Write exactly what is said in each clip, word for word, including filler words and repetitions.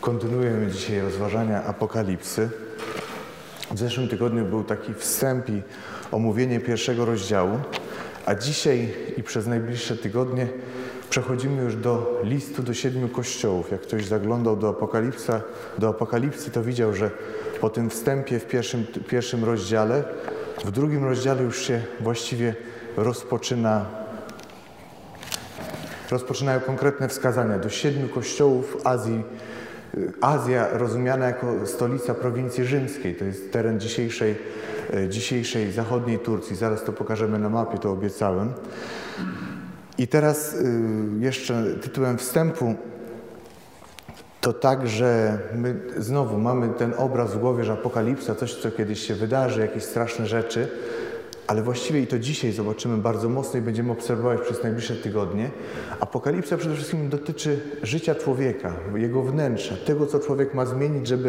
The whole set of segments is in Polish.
Kontynuujemy dzisiaj rozważania Apokalipsy. W zeszłym tygodniu był taki wstęp i omówienie pierwszego rozdziału, a dzisiaj i przez najbliższe tygodnie przechodzimy już do listu do siedmiu kościołów. Jak ktoś zaglądał do, Apokalipsa, do Apokalipsy, to widział, że po tym wstępie w pierwszym, pierwszym rozdziale, w drugim rozdziale już się właściwie rozpoczyna, rozpoczynają konkretne wskazania do siedmiu kościołów Azji. Azja rozumiana jako stolica prowincji rzymskiej, to jest teren dzisiejszej, dzisiejszej zachodniej Turcji. Zaraz to pokażemy na mapie, to obiecałem. I teraz jeszcze tytułem wstępu to tak, że my znowu mamy ten obraz w głowie, że apokalipsa, coś, co kiedyś się wydarzy, jakieś straszne rzeczy, ale właściwie i to dzisiaj zobaczymy bardzo mocno i będziemy obserwować przez najbliższe tygodnie. Apokalipsa przede wszystkim dotyczy życia człowieka, jego wnętrza, tego, co człowiek ma zmienić, żeby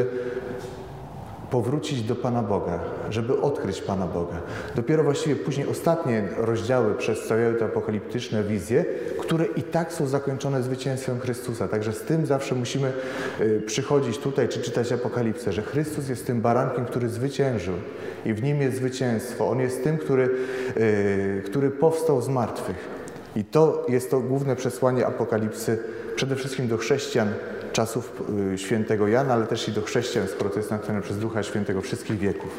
powrócić do Pana Boga, żeby odkryć Pana Boga. Dopiero właściwie później ostatnie rozdziały przedstawiają te apokaliptyczne wizje, które i tak są zakończone zwycięstwem Chrystusa. Także z tym zawsze musimy przychodzić tutaj, czy czytać Apokalipsę, że Chrystus jest tym barankiem, który zwyciężył i w Nim jest zwycięstwo. On jest tym, który, który powstał z martwych. I to jest to główne przesłanie Apokalipsy przede wszystkim do chrześcijan czasów świętego Jana, ale też i do chrześcijan, skoro to jest napisane przez Ducha Świętego wszystkich wieków.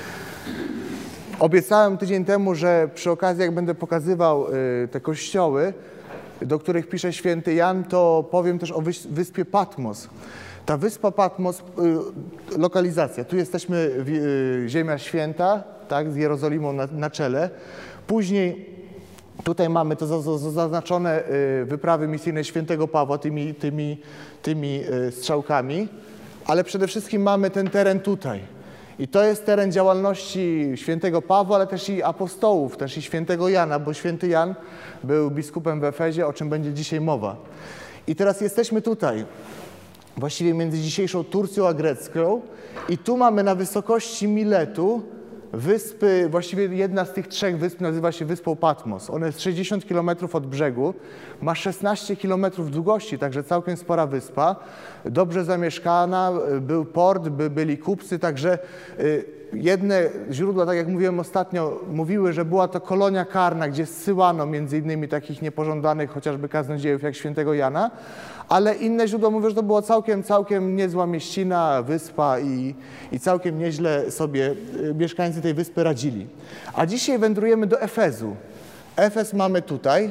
Obiecałem tydzień temu, że przy okazji, jak będę pokazywał te kościoły, do których pisze święty Jan, to powiem też o wyspie Patmos. Ta wyspa Patmos, lokalizacja, tu jesteśmy, Ziemia Święta, tak, z Jerozolimą na, na czele. Później tutaj mamy to zaznaczone wyprawy misyjne świętego Pawła tymi, tymi, tymi strzałkami, ale przede wszystkim mamy ten teren tutaj. I to jest teren działalności świętego Pawła, ale też i apostołów, też i świętego Jana, bo święty Jan był biskupem w Efezie, o czym będzie dzisiaj mowa. I teraz jesteśmy tutaj, właściwie między dzisiejszą Turcją a Grecką, i tu mamy na wysokości Miletu wyspy, właściwie jedna z tych trzech wysp nazywa się wyspą Patmos. Ona jest sześćdziesiąt kilometrów od brzegu, ma szesnaście kilometrów długości, także całkiem spora wyspa, dobrze zamieszkana, był port, by, byli kupcy, także jedne źródła, tak jak mówiłem ostatnio, mówiły, że była to kolonia karna, gdzie zsyłano między innymi takich niepożądanych chociażby kaznodziejów jak świętego Jana, ale inne źródła mówią, że to była całkiem, całkiem niezła mieścina, wyspa i, i całkiem nieźle sobie mieszkańcy tej wyspy radzili. A dzisiaj wędrujemy do Efezu. Efez mamy tutaj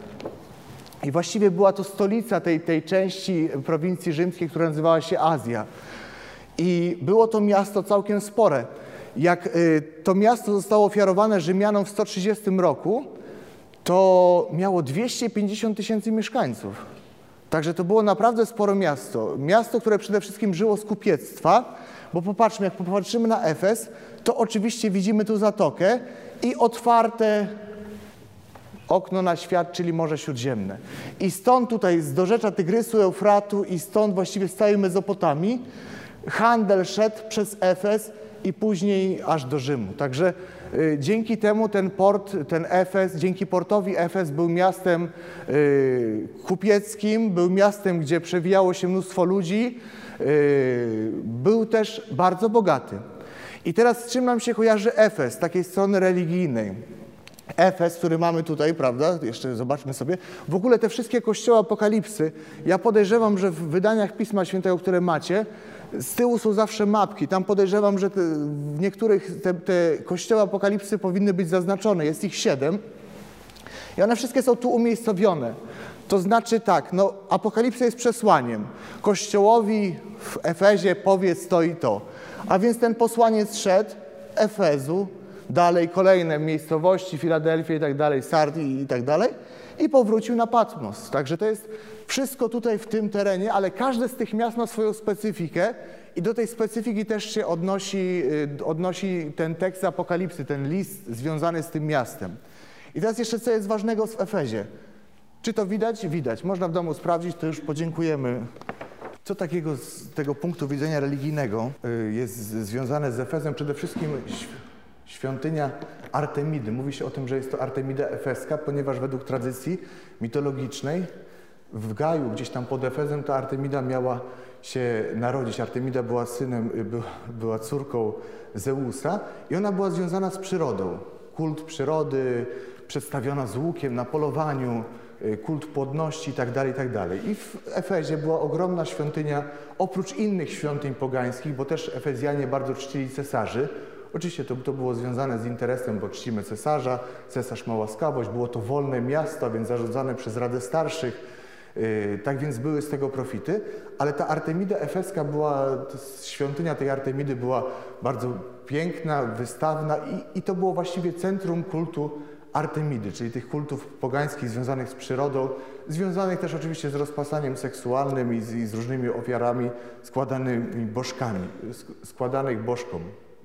i właściwie była to stolica tej, tej części prowincji rzymskiej, która nazywała się Azja. I było to miasto całkiem spore. Jak to miasto zostało ofiarowane Rzymianom w sto trzydziestym roku, to miało dwieście pięćdziesiąt tysięcy mieszkańców. Także to było naprawdę spore miasto. Miasto, które przede wszystkim żyło z kupiectwa, bo popatrzmy, jak popatrzymy na Efes, to oczywiście widzimy tu zatokę i otwarte okno na świat, czyli Morze Śródziemne. I stąd tutaj z dorzecza Tygrysu, Eufratu i stąd właściwie z całej Mezopotamii handel szedł przez Efes i później aż do Rzymu. Także y, dzięki temu ten port, ten Efes, dzięki portowi Efes był miastem y, kupieckim, był miastem, gdzie przewijało się mnóstwo ludzi, y, był też bardzo bogaty. I teraz z czym nam się kojarzy Efes, z takiej strony religijnej? Efes, który mamy tutaj, prawda, jeszcze zobaczmy sobie, w ogóle te wszystkie kościoły Apokalipsy, ja podejrzewam, że w wydaniach Pisma Świętego, które macie, z tyłu są zawsze mapki. Tam podejrzewam, że te, w niektórych te, te kościoły Apokalipsy powinny być zaznaczone. Jest ich siedem. I one wszystkie są tu umiejscowione. To znaczy tak, no Apokalipsa jest przesłaniem. Kościołowi w Efezie powiedz to i to. A więc ten posłaniec szedł Efezu, dalej kolejne miejscowości, Filadelfia i tak dalej, Sard i, i tak dalej, i powrócił na Patmos. Także to jest wszystko tutaj w tym terenie, ale każde z tych miast ma swoją specyfikę i do tej specyfiki też się odnosi, odnosi ten tekst Apokalipsy, ten list związany z tym miastem. I teraz jeszcze co jest ważnego w Efezie. Czy to widać? Widać. Można w domu sprawdzić, to już podziękujemy. Co takiego z tego punktu widzenia religijnego jest związane z Efezem? Przede wszystkim świątynia Artemidy. Mówi się o tym, że jest to Artemida Efeska, ponieważ według tradycji mitologicznej w Gaju, gdzieś tam pod Efezem, ta Artemida miała się narodzić. Artemida była synem, była córką Zeusa i ona była związana z przyrodą. Kult przyrody, przedstawiona z łukiem na polowaniu, kult płodności itd., itd. I w Efezie była ogromna świątynia, oprócz innych świątyń pogańskich, bo też Efezjanie bardzo czcili cesarzy. Oczywiście to, to było związane z interesem, bo czcimy cesarza, cesarz ma łaskawość, było to wolne miasto, więc zarządzane przez Radę Starszych, yy, tak więc były z tego profity, ale ta Artemida Efeska była, świątynia tej Artemidy była bardzo piękna, wystawna i, i to było właściwie centrum kultu Artemidy, czyli tych kultów pogańskich związanych z przyrodą, związanych też oczywiście z rozpasaniem seksualnym i z, i z różnymi ofiarami składanymi bożkami, składanych bożkom.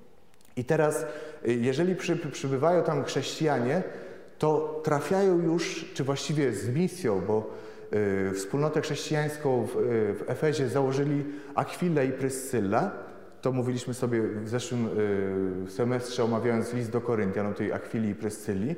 I teraz, jeżeli przy, przybywają tam chrześcijanie, to trafiają już, czy właściwie z misją, bo y, wspólnotę chrześcijańską w, y, w Efezie założyli Akwila i Pryscylla. To mówiliśmy sobie w zeszłym y, semestrze, omawiając list do Koryntian, o tej Akwili i Pryscylli.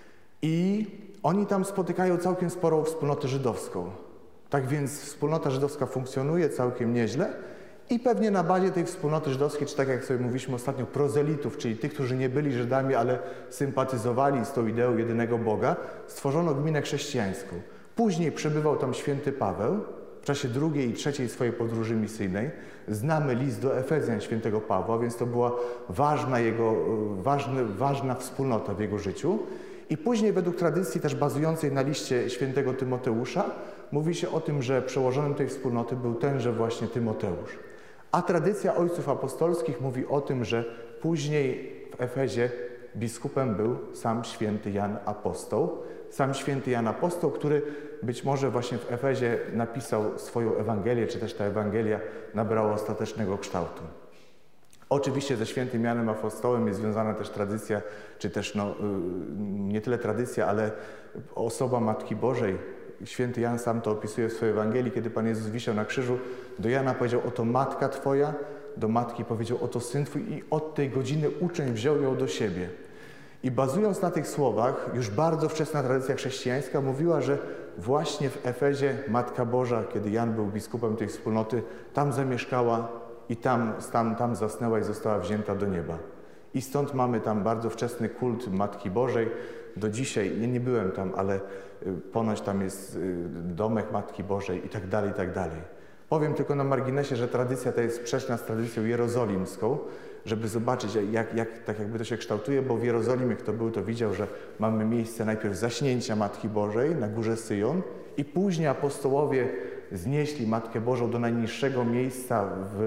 I oni tam spotykają całkiem sporą wspólnotę żydowską. Tak więc wspólnota żydowska funkcjonuje całkiem nieźle. I pewnie na bazie tej wspólnoty żydowskiej, czy tak jak sobie mówiliśmy ostatnio, prozelitów, czyli tych, którzy nie byli Żydami, ale sympatyzowali z tą ideą jedynego Boga, stworzono gminę chrześcijańską. Później przebywał tam święty Paweł w czasie drugiej i trzeciej swojej podróży misyjnej. Znamy list do Efezjan świętego Pawła, więc to była ważna, jego, ważny, ważna wspólnota w jego życiu. I później według tradycji też bazującej na liście świętego Tymoteusza mówi się o tym, że przełożonym tej wspólnoty był tenże właśnie Tymoteusz. A tradycja ojców apostolskich mówi o tym, że później w Efezie biskupem był sam święty Jan Apostoł. Sam święty Jan Apostoł, który być może właśnie w Efezie napisał swoją Ewangelię, czy też ta Ewangelia nabrała ostatecznego kształtu. Oczywiście ze świętym Janem Apostołem jest związana też tradycja, czy też no, nie tyle tradycja, ale osoba Matki Bożej. Święty Jan sam to opisuje w swojej Ewangelii, kiedy Pan Jezus wisiał na krzyżu. Do Jana powiedział, oto matka Twoja, do matki powiedział, oto syn Twój i od tej godziny uczeń wziął ją do siebie. I bazując na tych słowach, już bardzo wczesna tradycja chrześcijańska mówiła, że właśnie w Efezie Matka Boża, kiedy Jan był biskupem tej wspólnoty, tam zamieszkała i tam, tam, tam zasnęła i została wzięta do nieba. I stąd mamy tam bardzo wczesny kult Matki Bożej. Do dzisiaj, ja nie byłem tam, ale ponoć tam jest domek Matki Bożej i tak dalej, i tak dalej. Powiem tylko na marginesie, że tradycja ta jest sprzeczna z tradycją jerozolimską, żeby zobaczyć, jak, jak, tak jakby to się kształtuje, bo w Jerozolimie, kto był, to widział, że mamy miejsce najpierw zaśnięcia Matki Bożej na górze Syjon i później apostołowie znieśli Matkę Bożą do najniższego miejsca w,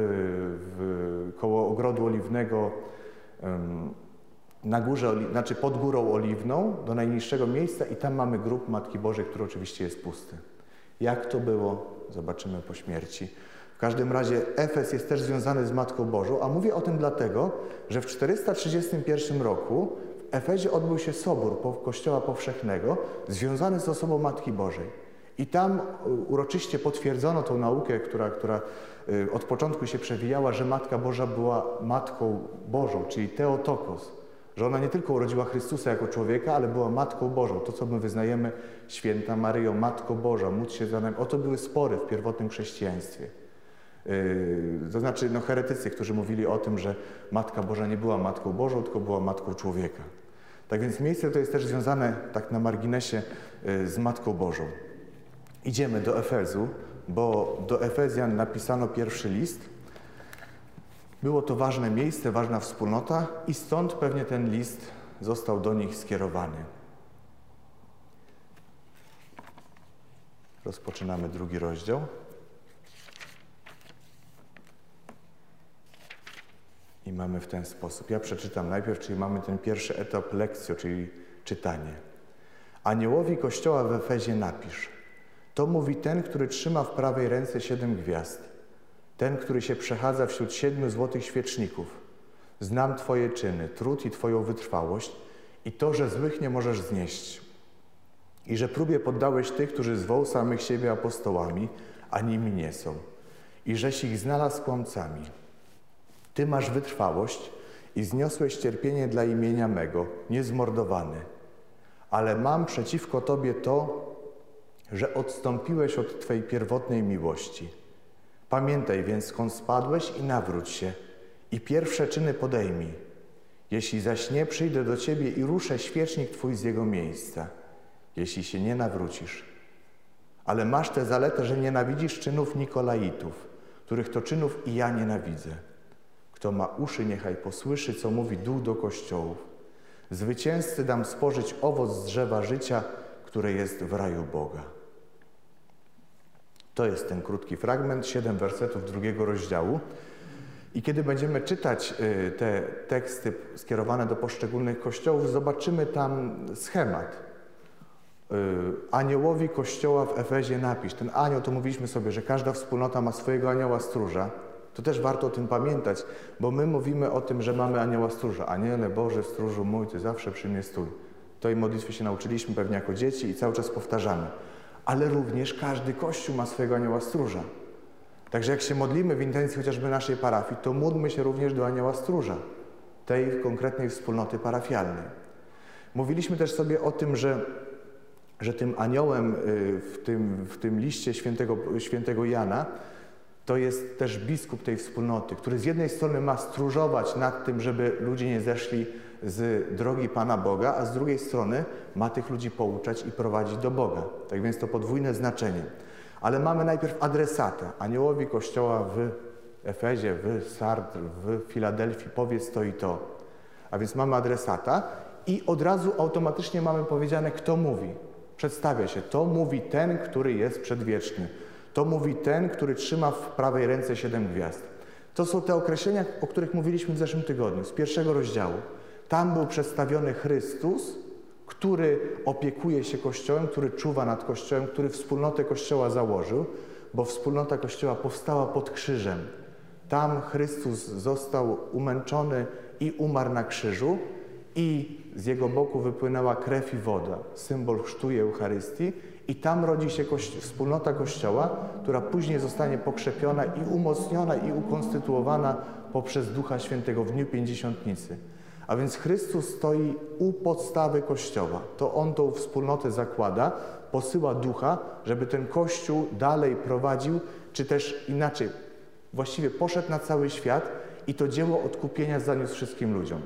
w, koło Ogrodu Oliwnego, um, na górze, znaczy pod Górą Oliwną, do najniższego miejsca i tam mamy grób Matki Bożej, który oczywiście jest pusty. Jak to było, zobaczymy po śmierci. W każdym razie Efes jest też związany z Matką Bożą, a mówię o tym dlatego, że w czterysta trzydziestym pierwszym roku w Efezie odbył się sobór Kościoła Powszechnego związany z osobą Matki Bożej. I tam uroczyście potwierdzono tą naukę, która, która od początku się przewijała, że Matka Boża była Matką Bożą, czyli Theotokos. Że ona nie tylko urodziła Chrystusa jako człowieka, ale była Matką Bożą. To, co my wyznajemy, Święta Maryjo, Matko Boża, módl się za nami. O to były spory w pierwotnym chrześcijaństwie. Yy, to znaczy no, heretycy, którzy mówili o tym, że Matka Boża nie była Matką Bożą, tylko była Matką człowieka. Tak więc miejsce to jest też związane, tak na marginesie, yy, z Matką Bożą. Idziemy do Efezu, bo do Efezjan napisano pierwszy list. Było to ważne miejsce, ważna wspólnota i stąd pewnie ten list został do nich skierowany. Rozpoczynamy drugi rozdział. I mamy w ten sposób. Ja przeczytam najpierw, czyli mamy ten pierwszy etap lekcji, czyli czytanie. Aniołowi Kościoła w Efezie napisz. To mówi ten, który trzyma w prawej ręce siedem gwiazd. Ten, który się przechadza wśród siedmiu złotych świeczników. Znam Twoje czyny, trud i Twoją wytrwałość i to, że złych nie możesz znieść. I że próbie poddałeś tych, którzy zwoł samych siebie apostołami, a nimi nie są. I żeś ich znalazł kłamcami. Ty masz wytrwałość i zniosłeś cierpienie dla imienia mego, niezmordowany. Ale mam przeciwko Tobie to, że odstąpiłeś od Twej pierwotnej miłości. Pamiętaj więc, skąd spadłeś i nawróć się i pierwsze czyny podejmij. Jeśli zaś nie, przyjdę do Ciebie i ruszę świecznik Twój z jego miejsca, jeśli się nie nawrócisz. Ale masz tę zaletę, że nienawidzisz czynów Nikolaitów, których to czynów i ja nienawidzę. Kto ma uszy, niechaj posłyszy, co mówi Duch do kościołów. Zwycięzcy dam spożyć owoc z drzewa życia, które jest w raju Boga. To jest ten krótki fragment, siedem wersetów drugiego rozdziału. I kiedy będziemy czytać te teksty skierowane do poszczególnych kościołów, zobaczymy tam schemat. Aniołowi kościoła w Efezie napisz. Ten anioł, to mówiliśmy sobie, że każda wspólnota ma swojego anioła stróża. To też warto o tym pamiętać, bo my mówimy o tym, że mamy anioła stróża. Aniele Boże, stróżu mój, Ty zawsze przy mnie stój. Tej modlitwy się nauczyliśmy pewnie jako dzieci i cały czas powtarzamy. Ale również każdy kościół ma swojego anioła stróża. Także jak się modlimy w intencji chociażby naszej parafii, to módlmy się również do anioła stróża, tej konkretnej wspólnoty parafialnej. Mówiliśmy też sobie o tym, że, że tym aniołem w tym, w tym liście świętego, świętego Jana to jest też biskup tej wspólnoty, który z jednej strony ma stróżować nad tym, żeby ludzie nie zeszli z drogi Pana Boga, a z drugiej strony ma tych ludzi pouczać i prowadzić do Boga. Tak więc to podwójne znaczenie. Ale mamy najpierw adresata. Aniołowi kościoła w Efezie, w Sardr, w Filadelfii powiedz to i to. A więc mamy adresata i od razu automatycznie mamy powiedziane, kto mówi. Przedstawia się. To mówi ten, który jest przedwieczny. To mówi ten, który trzyma w prawej ręce siedem gwiazd. To są te określenia, o których mówiliśmy w zeszłym tygodniu, z pierwszego rozdziału. Tam był przedstawiony Chrystus, który opiekuje się Kościołem, który czuwa nad Kościołem, który wspólnotę Kościoła założył, bo wspólnota Kościoła powstała pod krzyżem. Tam Chrystus został umęczony i umarł na krzyżu i z Jego boku wypłynęła krew i woda, symbol chrztu i Eucharystii, i tam rodzi się kości- wspólnota Kościoła, która później zostanie pokrzepiona i umocniona i ukonstytuowana poprzez Ducha Świętego w dniu Pięćdziesiątnicy. A więc Chrystus stoi u podstawy Kościoła. To On tą wspólnotę zakłada, posyła Ducha, żeby ten Kościół dalej prowadził, czy też inaczej, właściwie poszedł na cały świat i to dzieło odkupienia zaniósł wszystkim ludziom.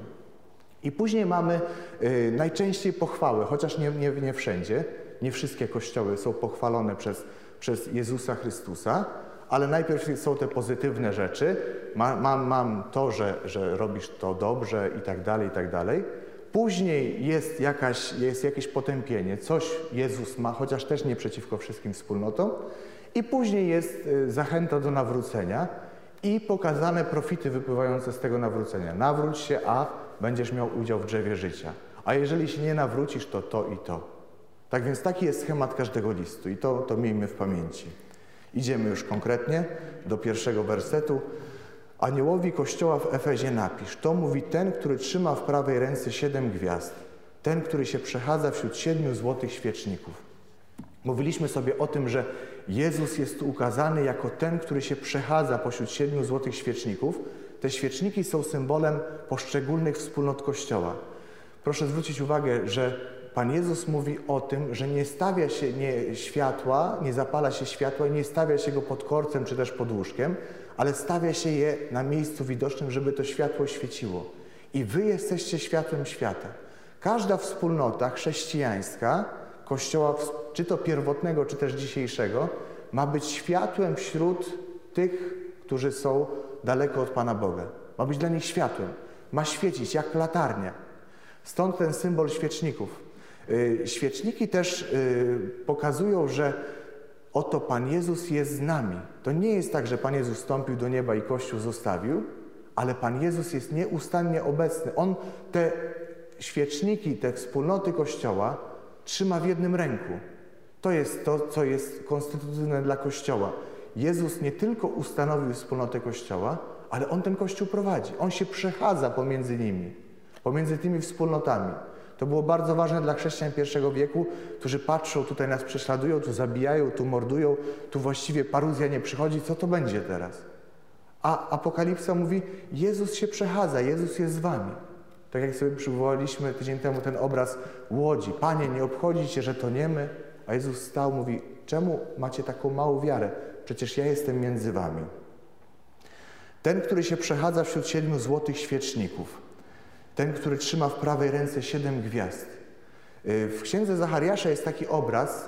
I później mamy y, najczęściej pochwały, chociaż nie, nie, nie wszędzie, nie wszystkie kościoły są pochwalone przez, przez Jezusa Chrystusa, ale najpierw są te pozytywne rzeczy. Mam, mam, mam to, że, że robisz to dobrze i tak dalej, i tak dalej. Później jest, jakaś, jest jakieś potępienie, coś Jezus ma, chociaż też nie przeciwko wszystkim wspólnotom. I później jest zachęta do nawrócenia i pokazane profity wypływające z tego nawrócenia. Nawróć się, a będziesz miał udział w drzewie życia. A jeżeli się nie nawrócisz, to to i to. Tak więc taki jest schemat każdego listu i to, to miejmy w pamięci. Idziemy już konkretnie do pierwszego wersetu. Aniołowi Kościoła w Efezie napisz. To mówi ten, który trzyma w prawej ręce siedem gwiazd. Ten, który się przechadza wśród siedmiu złotych świeczników. Mówiliśmy sobie o tym, że Jezus jest tu ukazany jako ten, który się przechadza pośród siedmiu złotych świeczników. Te świeczniki są symbolem poszczególnych wspólnot Kościoła. Proszę zwrócić uwagę, że Pan Jezus mówi o tym, że nie stawia się nie światła, nie zapala się światła i nie stawia się go pod korcem czy też pod łóżkiem, ale stawia się je na miejscu widocznym, żeby to światło świeciło. I wy jesteście światłem świata. Każda wspólnota chrześcijańska, Kościoła, czy to pierwotnego, czy też dzisiejszego, ma być światłem wśród tych, którzy są daleko od Pana Boga. Ma być dla nich światłem. Ma świecić jak latarnia. Stąd ten symbol świeczników. Świeczniki też pokazują, że oto Pan Jezus jest z nami. To nie jest tak, że Pan Jezus wstąpił do nieba i Kościół zostawił, ale Pan Jezus jest nieustannie obecny. On te świeczniki, te wspólnoty Kościoła trzyma w jednym ręku. To jest to, co jest konstytutywne dla Kościoła. Jezus nie tylko ustanowił wspólnotę Kościoła, ale On ten Kościół prowadzi. On się przechadza pomiędzy nimi, pomiędzy tymi wspólnotami. To było bardzo ważne dla chrześcijan pierwszego wieku, którzy patrzą, tutaj nas prześladują, tu zabijają, tu mordują, tu właściwie paruzja nie przychodzi, co to będzie teraz? A Apokalipsa mówi, Jezus się przechadza, Jezus jest z wami. Tak jak sobie przywołaliśmy tydzień temu ten obraz łodzi. Panie, nie obchodzi cię, że toniemy? A Jezus stał, mówi, czemu macie taką małą wiarę? Przecież ja jestem między wami. Ten, który się przechadza wśród siedmiu złotych świeczników. Ten, który trzyma w prawej ręce siedem gwiazd. W księdze Zachariasza jest taki obraz,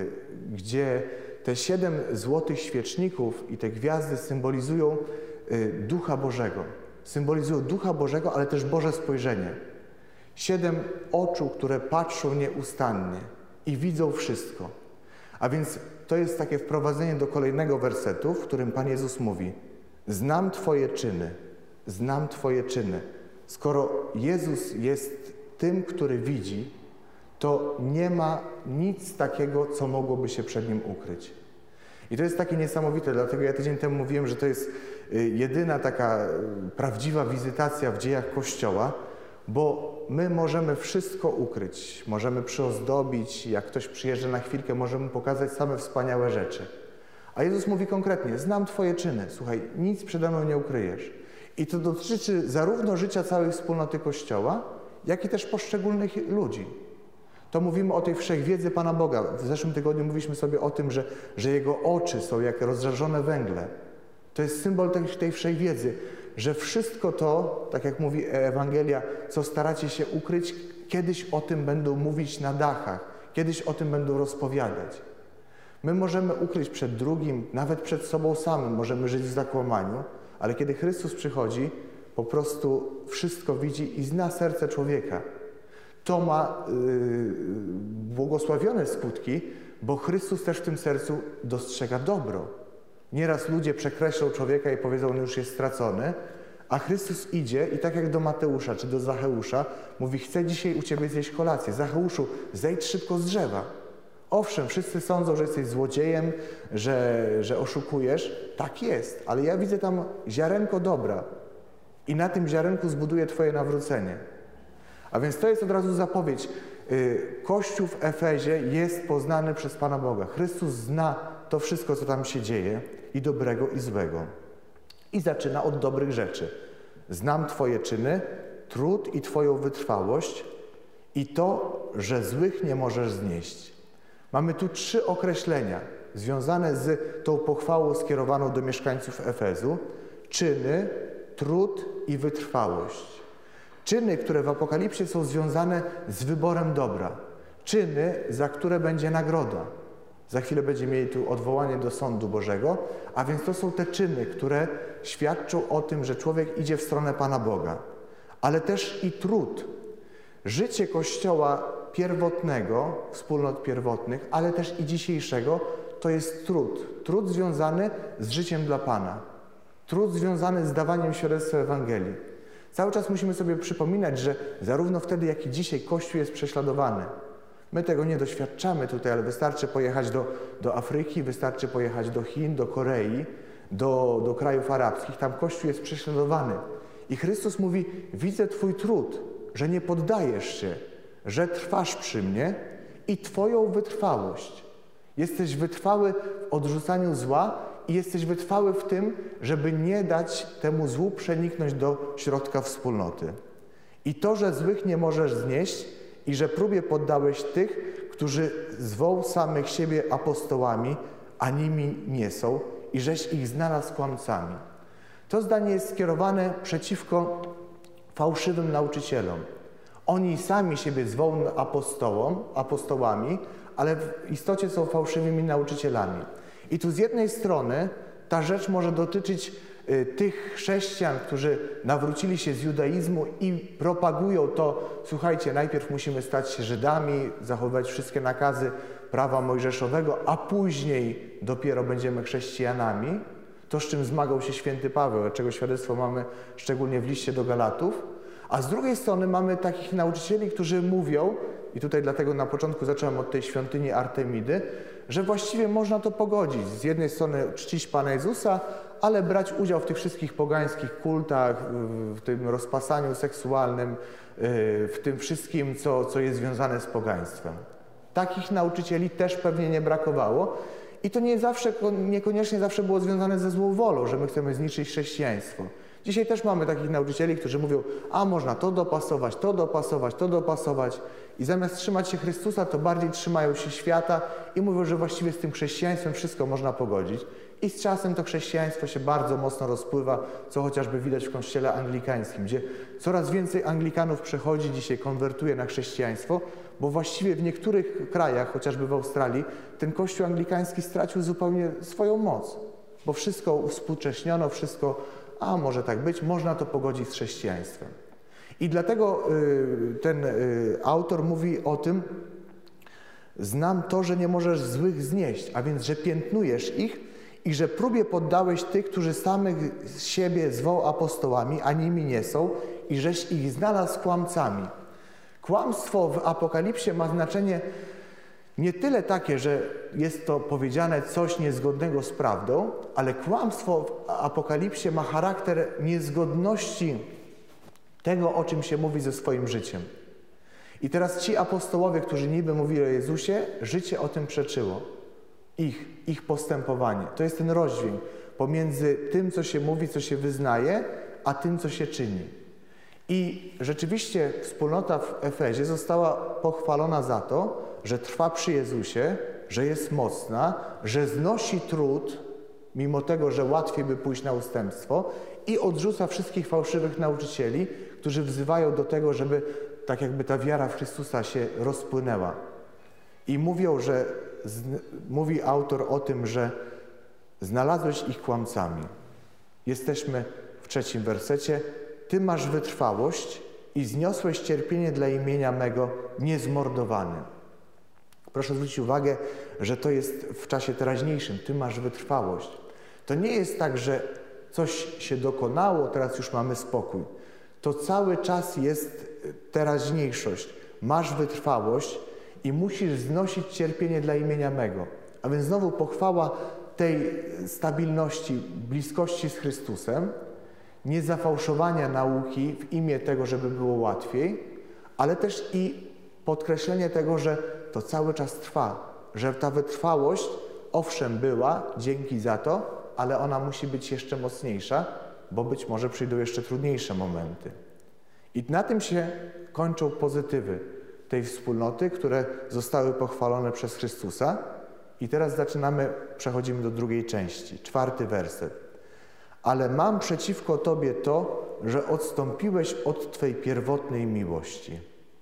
gdzie te siedem złotych świeczników i te gwiazdy symbolizują Ducha Bożego. Symbolizują Ducha Bożego, ale też Boże spojrzenie. Siedem oczu, które patrzą nieustannie i widzą wszystko. A więc to jest takie wprowadzenie do kolejnego wersetu, w którym Pan Jezus mówi: znam Twoje czyny, znam Twoje czyny. Skoro Jezus jest tym, który widzi, to nie ma nic takiego, co mogłoby się przed Nim ukryć. I to jest takie niesamowite, dlatego ja tydzień temu mówiłem, że to jest jedyna taka prawdziwa wizytacja w dziejach Kościoła, bo my możemy wszystko ukryć, możemy przyozdobić, jak ktoś przyjeżdża na chwilkę, możemy pokazać same wspaniałe rzeczy. A Jezus mówi konkretnie: znam Twoje czyny, słuchaj, nic przede mną nie ukryjesz. I to dotyczy zarówno życia całej wspólnoty Kościoła, jak i też poszczególnych ludzi. To mówimy o tej wszechwiedzy Pana Boga. W zeszłym tygodniu mówiliśmy sobie o tym, że, że Jego oczy są jak rozżarzone węgle. To jest symbol tej, tej wszechwiedzy, że wszystko to, tak jak mówi Ewangelia, co staracie się ukryć, kiedyś o tym będą mówić na dachach, kiedyś o tym będą rozpowiadać. My możemy ukryć przed drugim, nawet przed sobą samym, możemy żyć w zakłamaniu, ale kiedy Chrystus przychodzi, po prostu wszystko widzi i zna serce człowieka. To ma yy, błogosławione skutki, bo Chrystus też w tym sercu dostrzega dobro. Nieraz ludzie przekreślą człowieka i powiedzą, on już jest stracony, a Chrystus idzie i tak jak do Mateusza czy do Zacheusza mówi: chcę dzisiaj u Ciebie zjeść kolację. Zacheuszu, zejdź szybko z drzewa. Owszem, wszyscy sądzą, że jesteś złodziejem, że, że oszukujesz. Tak jest, ale ja widzę tam ziarenko dobra i na tym ziarenku zbuduję Twoje nawrócenie. A więc to jest od razu zapowiedź. Kościół w Efezie jest poznany przez Pana Boga. Chrystus zna to wszystko, co tam się dzieje, i dobrego, i złego. I zaczyna od dobrych rzeczy. Znam Twoje czyny, trud i Twoją wytrwałość i to, że złych nie możesz znieść. Mamy tu trzy określenia związane z tą pochwałą skierowaną do mieszkańców Efezu. Czyny, trud i wytrwałość. Czyny, które w Apokalipsie są związane z wyborem dobra. Czyny, za które będzie nagroda. Za chwilę będziemy mieli tu odwołanie do sądu Bożego, a więc to są te czyny, które świadczą o tym, że człowiek idzie w stronę Pana Boga. Ale też i trud. Życie Kościoła pierwotnego, wspólnot pierwotnych, ale też i dzisiejszego, to jest trud. Trud związany z życiem dla Pana. Trud związany z dawaniem świadectwa Ewangelii. Cały czas musimy sobie przypominać, że zarówno wtedy, jak i dzisiaj Kościół jest prześladowany. My tego nie doświadczamy tutaj, ale wystarczy pojechać do, do Afryki, wystarczy pojechać do Chin, do Korei, do, do krajów arabskich. Tam Kościół jest prześladowany. I Chrystus mówi: widzę Twój trud, że nie poddajesz się, że trwasz przy mnie i Twoją wytrwałość. Jesteś wytrwały w odrzucaniu zła i jesteś wytrwały w tym, żeby nie dać temu złu przeniknąć do środka wspólnoty. I to, że złych nie możesz znieść i że próbie poddałeś tych, którzy zwą samych siebie apostołami, a nimi nie są, i żeś ich znalazł kłamcami. To zdanie jest skierowane przeciwko fałszywym nauczycielom. Oni sami siebie zwą apostołom, apostołami, ale w istocie są fałszywymi nauczycielami. I tu z jednej strony ta rzecz może dotyczyć y, tych chrześcijan, którzy nawrócili się z judaizmu i propagują to: słuchajcie, najpierw musimy stać się Żydami, zachowywać wszystkie nakazy prawa mojżeszowego, a później dopiero będziemy chrześcijanami. To, z czym zmagał się święty Paweł, czego świadectwo mamy szczególnie w liście do Galatów. A z drugiej strony mamy takich nauczycieli, którzy mówią, i tutaj dlatego na początku zacząłem od tej świątyni Artemidy, że właściwie można to pogodzić. Z jednej strony czcić Pana Jezusa, ale brać udział w tych wszystkich pogańskich kultach, w tym rozpasaniu seksualnym, w tym wszystkim, co, co jest związane z pogaństwem. Takich nauczycieli też pewnie nie brakowało. I to nie zawsze, niekoniecznie zawsze było związane ze złą wolą, że my chcemy zniszczyć chrześcijaństwo. Dzisiaj też mamy takich nauczycieli, którzy mówią, a można to dopasować, to dopasować, to dopasować i zamiast trzymać się Chrystusa, to bardziej trzymają się świata i mówią, że właściwie z tym chrześcijaństwem wszystko można pogodzić. I z czasem to chrześcijaństwo się bardzo mocno rozpływa, co chociażby widać w kościele anglikańskim, gdzie coraz więcej Anglikanów przechodzi dzisiaj, konwertuje na chrześcijaństwo, bo właściwie w niektórych krajach, chociażby w Australii, ten kościół anglikański stracił zupełnie swoją moc, bo wszystko uwspółcześniono, wszystko, a może tak być, można to pogodzić z chrześcijaństwem. I dlatego y, ten y, autor mówi o tym, znam to, że nie możesz złych znieść, a więc, że piętnujesz ich i że próbie poddałeś tych, którzy samych z siebie zwoł apostołami, a nimi nie są, i żeś ich znalazł kłamcami. Kłamstwo w Apokalipsie ma znaczenie nie tyle takie, że jest to powiedziane coś niezgodnego z prawdą, ale kłamstwo w Apokalipsie ma charakter niezgodności tego, o czym się mówi ze swoim życiem. I teraz ci apostołowie, którzy niby mówili o Jezusie, życie o tym przeczyło. Ich, ich postępowanie. To jest ten rozdźwięk pomiędzy tym, co się mówi, co się wyznaje, a tym, co się czyni. I rzeczywiście wspólnota w Efezie została pochwalona za to, że trwa przy Jezusie, że jest mocna, że znosi trud, mimo tego, że łatwiej by pójść na ustępstwo, i odrzuca wszystkich fałszywych nauczycieli, którzy wzywają do tego, żeby tak jakby ta wiara w Chrystusa się rozpłynęła. I mówią, że z, mówi autor o tym, że znalazłeś ich kłamcami. Jesteśmy w trzecim wersecie. Ty masz wytrwałość i zniosłeś cierpienie dla imienia mego niezmordowany. Proszę zwrócić uwagę, że to jest w czasie teraźniejszym. Ty masz wytrwałość. To nie jest tak, że coś się dokonało, teraz już mamy spokój. To cały czas jest teraźniejszość. Masz wytrwałość i musisz znosić cierpienie dla imienia mego. A więc znowu pochwała tej stabilności, bliskości z Chrystusem, nie zafałszowania nauki w imię tego, żeby było łatwiej, ale też i podkreślenie tego, że to cały czas trwa, że ta wytrwałość owszem była, dzięki za to, ale ona musi być jeszcze mocniejsza, bo być może przyjdą jeszcze trudniejsze momenty. I na tym się kończą pozytywy tej wspólnoty, które zostały pochwalone przez Chrystusa. I teraz zaczynamy, przechodzimy do drugiej części, czwarty werset. Ale mam przeciwko Tobie to, że odstąpiłeś od Twej pierwotnej miłości.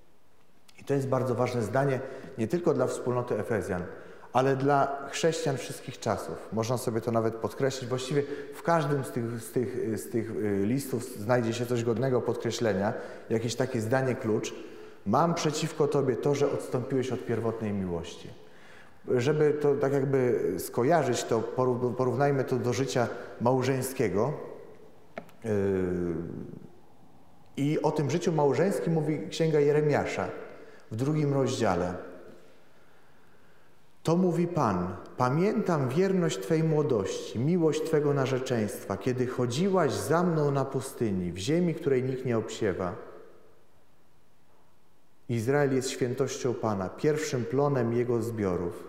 I to jest bardzo ważne zdanie, nie tylko dla wspólnoty Efezjan, ale dla chrześcijan wszystkich czasów. Można sobie to nawet podkreślić. Właściwie w każdym z tych, z tych, z tych listów znajdzie się coś godnego podkreślenia, jakieś takie zdanie klucz. Mam przeciwko Tobie to, że odstąpiłeś od pierwotnej miłości. Żeby to tak jakby skojarzyć, to porównajmy to do życia małżeńskiego. I o tym życiu małżeńskim mówi Księga Jeremiasza w drugim rozdziale. To mówi Pan, pamiętam wierność Twej młodości, miłość Twego narzeczeństwa, kiedy chodziłaś za mną na pustyni, w ziemi, której nikt nie obsiewa. Izrael jest świętością Pana, pierwszym plonem Jego zbiorów.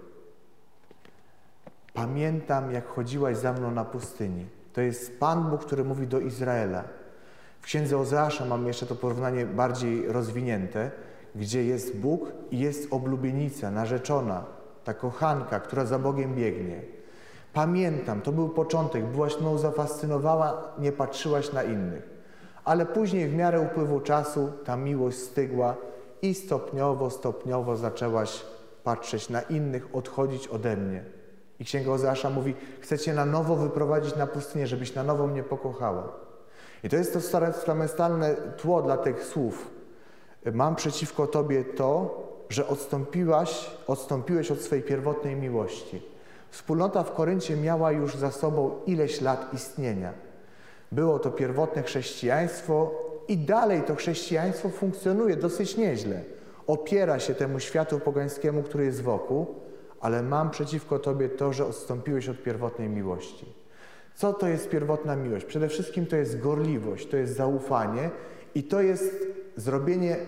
Pamiętam, jak chodziłaś za mną na pustyni. To jest Pan Bóg, który mówi do Izraela. W Księdze Ozeasza mamy jeszcze to porównanie bardziej rozwinięte, gdzie jest Bóg i jest oblubienica, narzeczona, ta kochanka, która za Bogiem biegnie. Pamiętam, to był początek, byłaś mną zafascynowana, nie patrzyłaś na innych. Ale później w miarę upływu czasu ta miłość stygła i stopniowo, stopniowo zaczęłaś patrzeć na innych, odchodzić ode mnie. I Księga Ozeasza mówi, chcę Cię na nowo wyprowadzić na pustynię, żebyś na nowo mnie pokochała. I to jest to starostamentalne tło dla tych słów. Mam przeciwko Tobie to, że odstąpiłaś, odstąpiłeś od swej pierwotnej miłości. Wspólnota w Koryncie miała już za sobą ileś lat istnienia. Było to pierwotne chrześcijaństwo i dalej to chrześcijaństwo funkcjonuje dosyć nieźle. Opiera się temu światu pogańskiemu, który jest wokół, ale mam przeciwko Tobie to, że odstąpiłeś od pierwotnej miłości. Co to jest pierwotna miłość? Przede wszystkim to jest gorliwość, to jest zaufanie i to jest zrobienie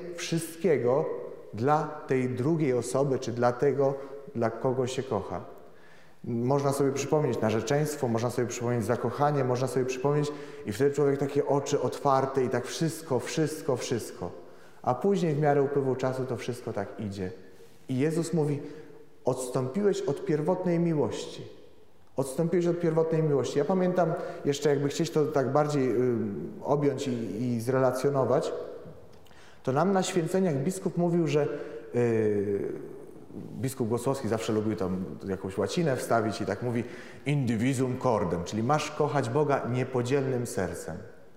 wszystkiego dla tej drugiej osoby, czy dla tego, dla kogo się kocha. Można sobie przypomnieć narzeczeństwo, można sobie przypomnieć zakochanie, można sobie przypomnieć i wtedy człowiek takie oczy otwarte i tak wszystko, wszystko, wszystko. A później w miarę upływu czasu to wszystko tak idzie. I Jezus mówi, odstąpiłeś od pierwotnej miłości. Odstąpiłeś od pierwotnej miłości. Ja pamiętam jeszcze, jakby chcieć to tak bardziej y, objąć i, i zrelacjonować, to nam na święceniach biskup mówił, że y, biskup Głosowski zawsze lubił tam jakąś łacinę wstawić i tak mówi indivizum cordem, czyli masz kochać Boga niepodzielnym sercem.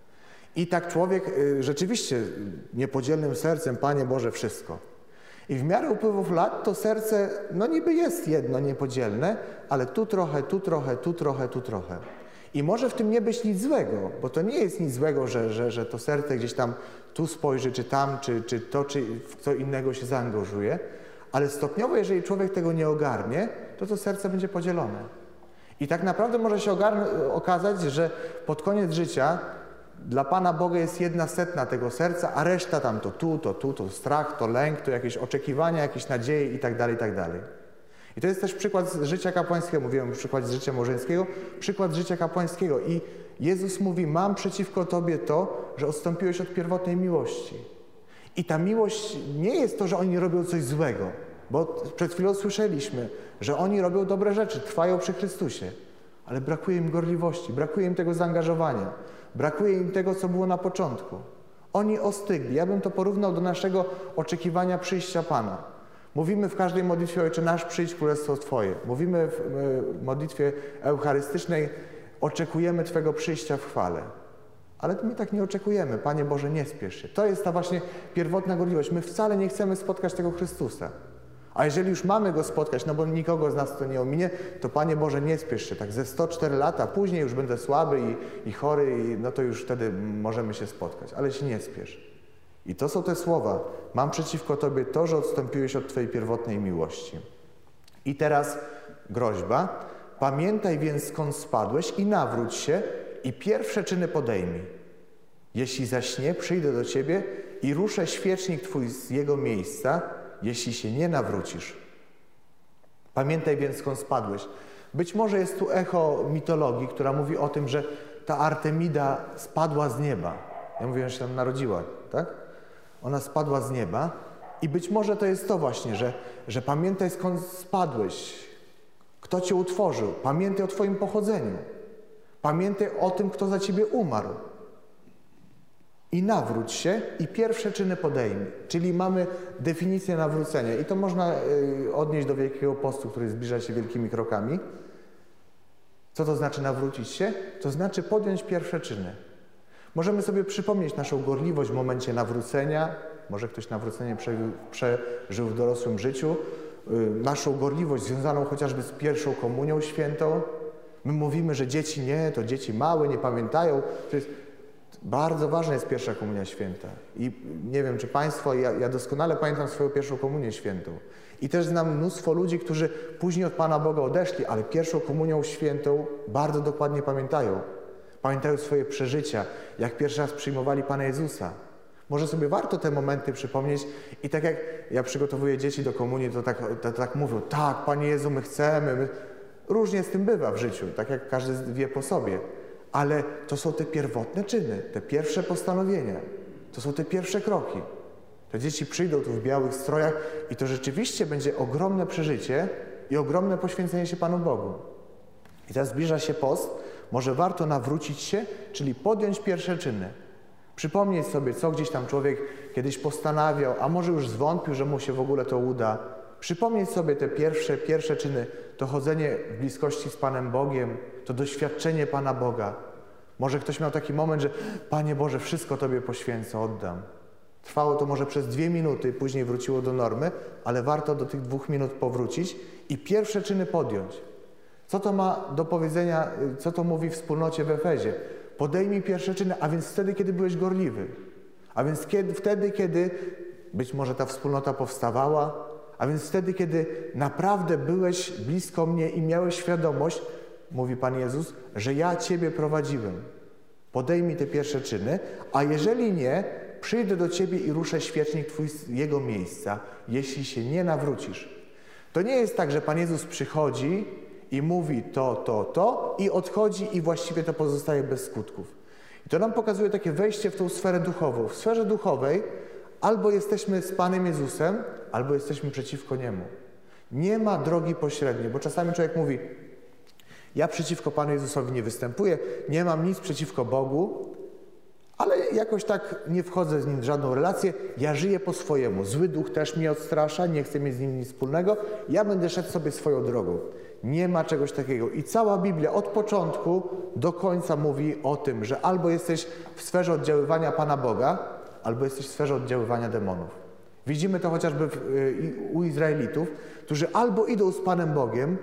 I tak człowiek y, rzeczywiście niepodzielnym sercem, Panie Boże, wszystko. I w miarę upływów lat to serce, no niby jest jedno, niepodzielne, ale tu trochę, tu trochę, tu trochę, tu trochę. I może w tym nie być nic złego, bo to nie jest nic złego, że, że, że to serce gdzieś tam tu spojrzy, czy tam, czy, czy to, czy w co innego się zaangażuje, ale stopniowo, jeżeli człowiek tego nie ogarnie, to to serce będzie podzielone. I tak naprawdę może się okazać, że pod koniec życia dla Pana Boga jest jedna setna tego serca, a reszta tam to tu, to tu, to strach, to lęk, to jakieś oczekiwania, jakieś nadzieje i tak dalej, i tak dalej. I to jest też przykład z życia kapłańskiego, mówiłem przykład z życia małżeńskiego, przykład z życia kapłańskiego. I Jezus mówi, mam przeciwko Tobie to, że odstąpiłeś od pierwotnej miłości. I ta miłość nie jest to, że oni robią coś złego, bo przed chwilą słyszeliśmy, że oni robią dobre rzeczy, trwają przy Chrystusie, ale brakuje im gorliwości, brakuje im tego zaangażowania, brakuje im tego, co było na początku. Oni ostygli. Ja bym to porównał do naszego oczekiwania przyjścia Pana. Mówimy w każdej modlitwie Ojcze nasz, przyjdź królestwo Twoje. Mówimy w modlitwie eucharystycznej, oczekujemy Twego przyjścia w chwale. Ale my tak nie oczekujemy. Panie Boże, nie spiesz się. To jest ta właśnie pierwotna gorliwość. My wcale nie chcemy spotkać tego Chrystusa. A jeżeli już mamy Go spotkać, no bo nikogo z nas to nie ominie, to Panie Boże, nie spiesz się. Tak ze sto cztery lata, później już będę słaby i, i chory, i no to już wtedy możemy się spotkać. Ale się nie spiesz. I to są te słowa. Mam przeciwko Tobie to, że odstąpiłeś od Twojej pierwotnej miłości. I teraz groźba. Pamiętaj więc, skąd spadłeś i nawróć się i pierwsze czyny podejmij. Jeśli zaś nie, przyjdę do Ciebie i ruszę świecznik Twój z jego miejsca, jeśli się nie nawrócisz. Pamiętaj więc, skąd spadłeś. Być może jest tu echo mitologii, która mówi o tym, że ta Artemida spadła z nieba. Ja mówię, że się tam narodziła, tak? Ona spadła z nieba i być może to jest to właśnie, że, że pamiętaj, skąd spadłeś, kto Cię utworzył, pamiętaj o Twoim pochodzeniu, pamiętaj o tym, kto za Ciebie umarł. I nawróć się i pierwsze czyny podejmij. Czyli mamy definicję nawrócenia i to można y, odnieść do Wielkiego Postu, który zbliża się wielkimi krokami. Co to znaczy nawrócić się? To znaczy podjąć pierwsze czyny. Możemy sobie przypomnieć naszą gorliwość w momencie nawrócenia. Może ktoś nawrócenie przeżył, przeżył w dorosłym życiu. Y, naszą gorliwość związaną chociażby z pierwszą komunią świętą. My mówimy, że dzieci nie, to dzieci małe, nie pamiętają. To jest bardzo ważna jest pierwsza komunia święta. I nie wiem, czy Państwo, ja, ja doskonale pamiętam swoją pierwszą komunię świętą. I też znam mnóstwo ludzi, którzy później od Pana Boga odeszli, ale pierwszą komunią świętą bardzo dokładnie pamiętają. Pamiętają swoje przeżycia, jak pierwszy raz przyjmowali Pana Jezusa. Może sobie warto te momenty przypomnieć i tak jak ja przygotowuję dzieci do komunii, to tak, to, to tak mówią, tak, Panie Jezu, my chcemy. My... Różnie z tym bywa w życiu, tak jak każdy wie po sobie. Ale to są te pierwotne czyny, te pierwsze postanowienia. To są te pierwsze kroki. Te dzieci przyjdą tu w białych strojach i to rzeczywiście będzie ogromne przeżycie i ogromne poświęcenie się Panu Bogu. I teraz zbliża się post. Może warto nawrócić się, czyli podjąć pierwsze czyny. Przypomnieć sobie, co gdzieś tam człowiek kiedyś postanawiał, a może już zwątpił, że mu się w ogóle to uda. Przypomnieć sobie te pierwsze, pierwsze czyny, to chodzenie w bliskości z Panem Bogiem, to doświadczenie Pana Boga. Może ktoś miał taki moment, że Panie Boże, wszystko Tobie poświęcę, oddam. Trwało to może przez dwie minuty, później wróciło do normy, ale warto do tych dwóch minut powrócić i pierwsze czyny podjąć. Co to ma do powiedzenia, co to mówi w wspólnocie w Efezie? Podejmij pierwsze czyny, a więc wtedy, kiedy byłeś gorliwy. A więc kiedy, wtedy, kiedy być może ta wspólnota powstawała, a więc wtedy, kiedy naprawdę byłeś blisko mnie i miałeś świadomość, mówi Pan Jezus, że ja Ciebie prowadziłem. Podejmij te pierwsze czyny, a jeżeli nie, przyjdę do Ciebie i ruszę świecznik Twój z jego miejsca, jeśli się nie nawrócisz. To nie jest tak, że Pan Jezus przychodzi i mówi to, to, to i odchodzi i właściwie to pozostaje bez skutków. I to nam pokazuje takie wejście w tą sferę duchową. W sferze duchowej albo jesteśmy z Panem Jezusem, albo jesteśmy przeciwko Niemu. Nie ma drogi pośredniej, bo czasami człowiek mówi, ja przeciwko Panu Jezusowi nie występuję, nie mam nic przeciwko Bogu, ale jakoś tak nie wchodzę z Nim w żadną relację, ja żyję po swojemu. Zły duch też mnie odstrasza, nie chcę mieć z Nim nic wspólnego, ja będę szedł sobie swoją drogą. Nie ma czegoś takiego. I cała Biblia od początku do końca mówi o tym, że albo jesteś w sferze oddziaływania Pana Boga, albo jesteś w sferze oddziaływania demonów. Widzimy to chociażby w, y, u Izraelitów, którzy albo idą z Panem Bogiem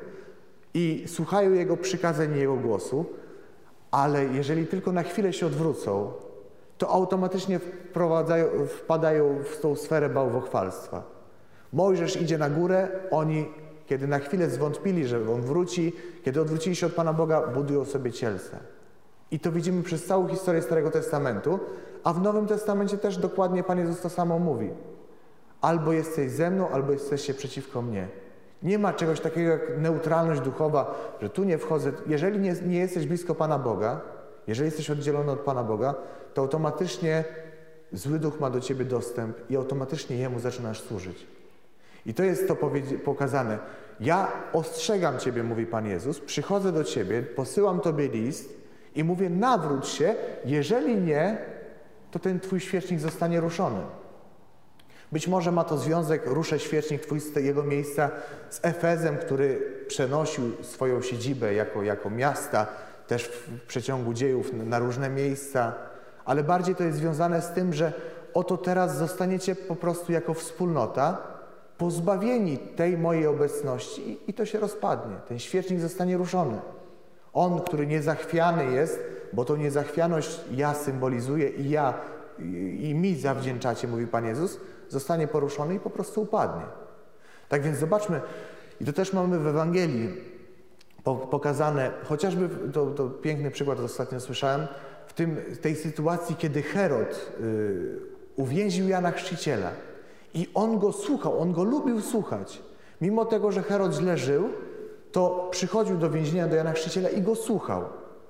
i słuchają Jego przykazań i Jego głosu, ale jeżeli tylko na chwilę się odwrócą, to automatycznie wprowadzają, wpadają w tą sferę bałwochwalstwa. Mojżesz idzie na górę, oni, kiedy na chwilę zwątpili, że on wróci, kiedy odwrócili się od Pana Boga, budują sobie cielce. I to widzimy przez całą historię Starego Testamentu, a w Nowym Testamencie też dokładnie Pan Jezus to samo mówi. Albo jesteś ze mną, albo jesteście przeciwko mnie. Nie ma czegoś takiego jak neutralność duchowa, że tu nie wchodzę. Jeżeli nie, nie jesteś blisko Pana Boga, jeżeli jesteś oddzielony od Pana Boga, to automatycznie zły duch ma do ciebie dostęp i automatycznie jemu zaczynasz służyć. I to jest to pokazane. Ja ostrzegam ciebie, mówi Pan Jezus, przychodzę do ciebie, posyłam tobie list i mówię, nawróć się, jeżeli nie, to ten twój świecznik zostanie ruszony. Być może ma to związek, ruszę świecznik twój z jego miejsca z Efezem, który przenosił swoją siedzibę jako, jako miasta, też w przeciągu dziejów na różne miejsca, ale bardziej to jest związane z tym, że oto teraz zostaniecie po prostu jako wspólnota pozbawieni tej mojej obecności i, i to się rozpadnie. Ten świecznik zostanie ruszony. On, który niezachwiany jest, bo tą niezachwianość ja symbolizuję i ja, i, i mi zawdzięczacie, mówi Pan Jezus, zostanie poruszony i po prostu upadnie. Tak więc zobaczmy, i to też mamy w Ewangelii pokazane, chociażby, to, to piękny przykład ostatnio słyszałem, w tym, tej sytuacji, kiedy Herod y, uwięził Jana Chrzciciela i on go słuchał, on go lubił słuchać. Mimo tego, że Herod źle żył, to przychodził do więzienia do Jana Chrzciciela i go słuchał.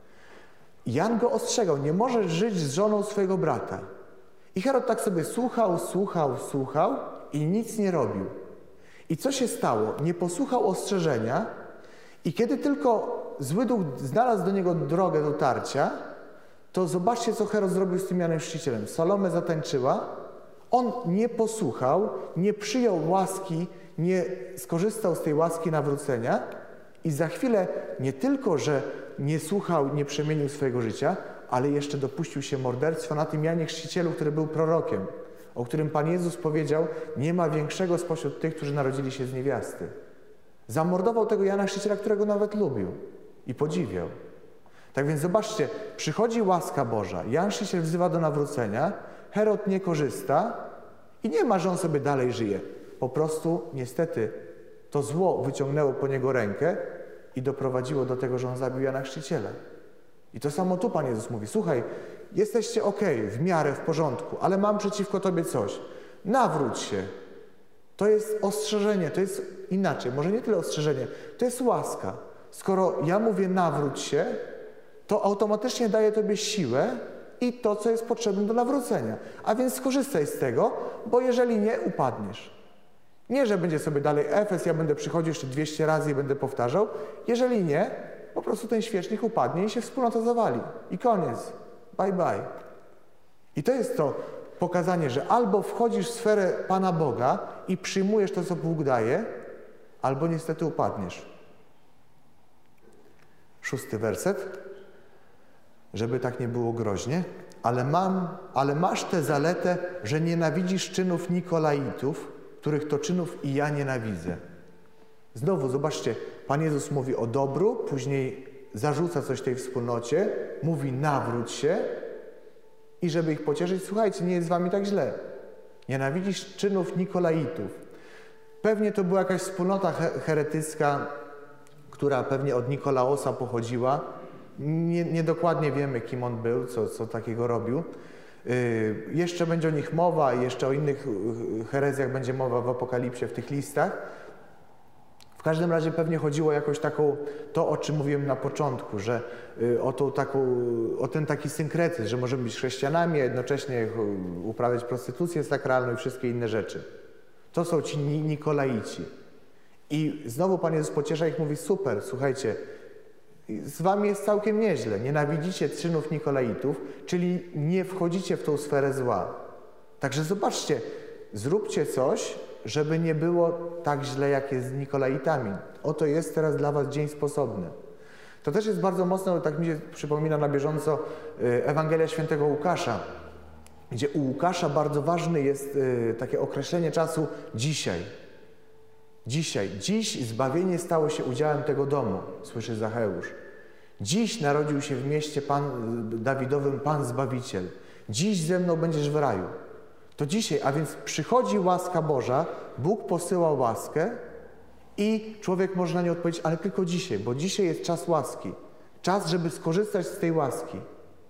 Jan go ostrzegał, nie możesz żyć z żoną swojego brata. I Herod tak sobie słuchał, słuchał, słuchał i nic nie robił. I co się stało? Nie posłuchał ostrzeżenia i kiedy tylko zły duch znalazł do niego drogę dotarcia, to zobaczcie, co Herod zrobił z tym Janem Chrzcicielem. Salome zatańczyła, on nie posłuchał, nie przyjął łaski, nie skorzystał z tej łaski nawrócenia i za chwilę nie tylko, że nie słuchał, nie przemienił swojego życia, ale jeszcze dopuścił się morderstwa na tym Janie Chrzcicielu, który był prorokiem, o którym Pan Jezus powiedział, nie ma większego spośród tych, którzy narodzili się z niewiasty. Zamordował tego Jana Chrzciciela, którego nawet lubił i podziwiał. Tak więc zobaczcie, przychodzi łaska Boża, Jan Chrzciciel wzywa do nawrócenia, Herod nie korzysta i nie ma, że on sobie dalej żyje. Po prostu niestety to zło wyciągnęło po niego rękę i doprowadziło do tego, że on zabił Jana Chrzciciela. I to samo tu Pan Jezus mówi, słuchaj, jesteście okej, w miarę, w porządku, ale mam przeciwko tobie coś. Nawróć się. To jest ostrzeżenie, to jest inaczej, może nie tyle ostrzeżenie, to jest łaska. Skoro ja mówię nawróć się, to automatycznie daję tobie siłę i to, co jest potrzebne do nawrócenia. A więc skorzystaj z tego, bo jeżeli nie, upadniesz. Nie, że będzie sobie dalej Efes, ja będę przychodził jeszcze dwieście razy i będę powtarzał. Jeżeli nie, po prostu ten świecznik upadnie i się wspólnota zawali. I koniec. Bye, bye. I to jest to pokazanie, że albo wchodzisz w sferę Pana Boga i przyjmujesz to, co Bóg daje, albo niestety upadniesz. Szósty werset. Żeby tak nie było groźnie. Ale, mam, ale masz tę zaletę, że nienawidzisz czynów Nikolaitów, których to czynów i ja nienawidzę. Znowu, zobaczcie, Pan Jezus mówi o dobru, później zarzuca coś tej wspólnocie, mówi nawróć się i żeby ich pocieszyć, słuchajcie, nie jest z wami tak źle. Nienawidzisz czynów Nikolaitów. Pewnie to była jakaś wspólnota heretycka, która pewnie od Nikolaosa pochodziła. Nie, niedokładnie wiemy, kim on był, co, co takiego robił. Yy, jeszcze będzie o nich mowa, jeszcze o innych herezjach będzie mowa w Apokalipsie, w tych listach. W każdym razie pewnie chodziło jakoś taką, to o czym mówiłem na początku, że y, o, tą taką, o ten taki synkretyzm, że możemy być chrześcijanami, a jednocześnie uprawiać prostytucję sakralną i wszystkie inne rzeczy. To są ci Nikolaici. I znowu Pan Jezus pociesza ich, mówi: super, słuchajcie, z wami jest całkiem nieźle. Nienawidzicie czynów Nikolaitów, czyli nie wchodzicie w tą sferę zła. Także zobaczcie, zróbcie coś, żeby nie było tak źle, jak jest z Nikolaitami. Oto jest teraz dla was dzień sposobny. To też jest bardzo mocno, tak mi się przypomina na bieżąco, Ewangelia Świętego Łukasza, gdzie u Łukasza bardzo ważne jest takie określenie czasu dzisiaj. Dzisiaj. Dziś zbawienie stało się udziałem tego domu, słyszy Zacheusz. Dziś narodził się w mieście Pan, Dawidowym Pan Zbawiciel. Dziś ze mną będziesz w raju. To dzisiaj, a więc przychodzi łaska Boża, Bóg posyła łaskę i człowiek może na nie odpowiedzieć, ale tylko dzisiaj, bo dzisiaj jest czas łaski. Czas, żeby skorzystać z tej łaski.